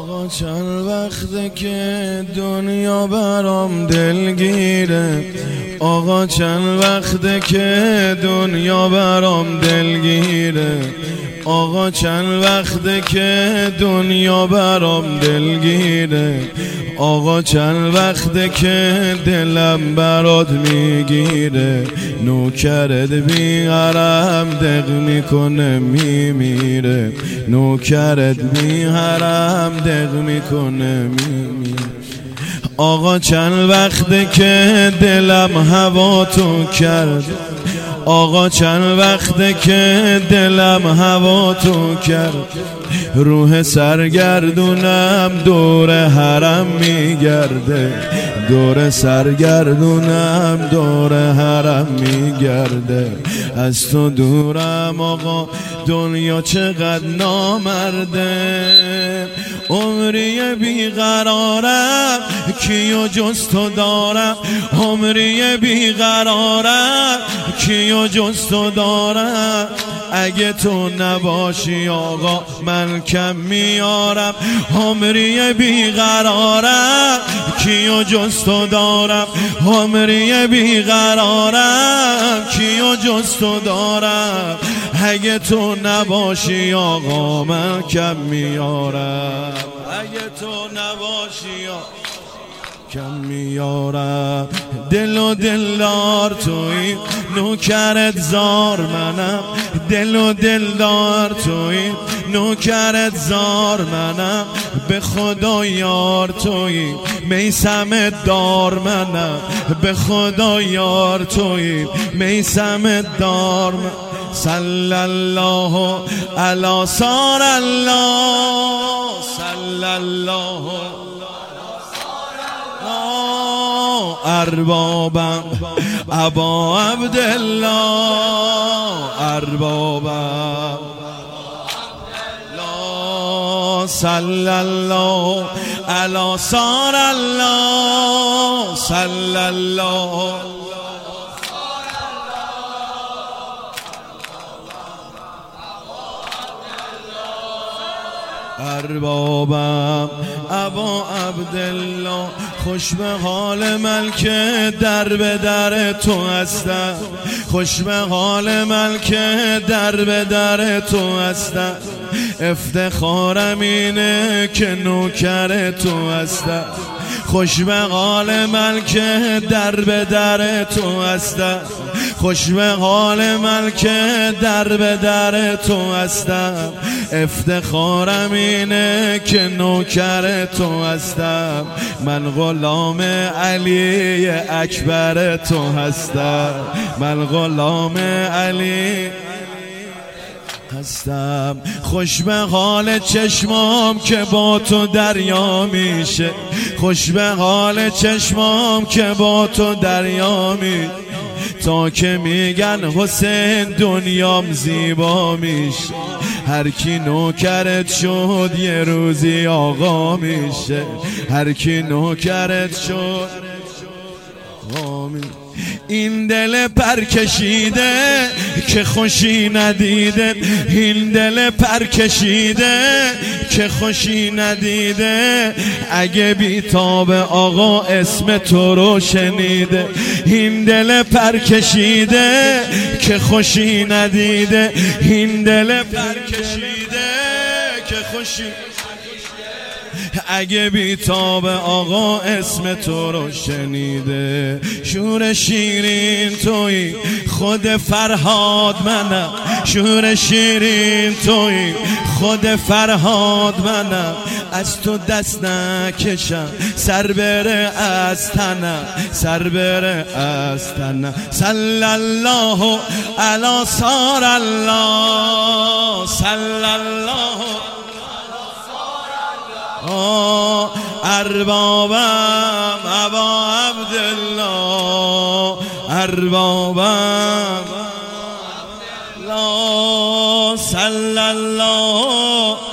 آقا چند وقته که دنیا برام دلگیره، آقا چند وقته که دنیا برام دلگیره، آقا چند وقته که دنیا برام دلگیره، آقا چند وقته که دلم برات میگیره، نوکرت بیغرم دق میکنه میمیره، نوکرت بیغرم دق میکنه میمیره. آقا چند وقته که دلم هوا تو کرد، آقا چند وقته که دلم هوا تو کرد، روح سرگردونم دور حرم میگرده، دور سرگردونم دور حرم میگرده. از تو دورم آقا دنیا چقدر نامرده، عمری بیقرارم کیو جز تو دارم، عمری بیقرارم کیو جز تو دارم، اگه تو نباشی آقا من کم میارم، عمری بیقرارم کیو جز تو دارم، عمری بیقرارم کیو جز تو دارم، اگه تو نباشی آقا من کم میارم، اگه تو نباشی کم میارم. دل و دلدار توی نوکرت زار منم، دل و دلدار توی نوکرت زار منم، به خدا یار توی میسمت دار منم، به خدا یار توی میسمت دار منم. صلی الله علی سار الله، صلی الله اربابم ابا عبدالله، اربابم صلی الله علی سار الله، صلی الله اربابم ابا عبدالله. خوش به حال من که در به در تو هستم، خوش به حال من که در به در تو هستم، افتخارم اینه که نوکر تو هستم، خوش به حال من که در به در تو هستم، خوش به حال من که در به در تو هستم، افتخارم اینه که نوکر تو هستم، من غلام علی اکبر تو هستم، من غلام علی هستم. خوش به حال چشمام که با تو دریا میشه، خوش به حال چشمام که با تو دریا میشه، تا که میگن حسین دنیام زیبا میشه، هر کی نوکرت شد یه روزی آقا میشه، هر کی نوکرت شد آقا میشه. این دل پرکشیده که خوشی ندیده، این دل پرکشیده که خوشی ندیده، اگه بیتاب آقا اسم تو رو شنیده، این دل پرکشیده که خوشی ندیده، این دل پرکشیده که خوشی اگه بیتاب آقا اسم تو رو شنیده. شور شیرین توی خود فرهاد منم، شور شیرین توی خود فرهاد منم، از تو دست نکشم سر بره از تنم، سر بره از تنم. صلی الله علی سار الله، صلی الله اربابم ابا عبدالله، اربابم صلی الله